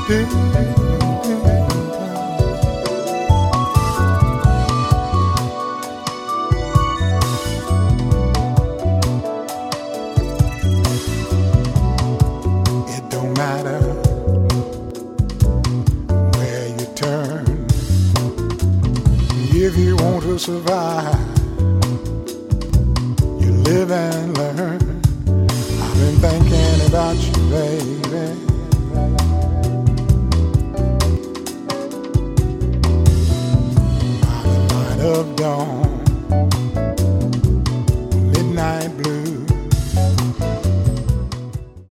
It don't matter where you turn if you want to survive.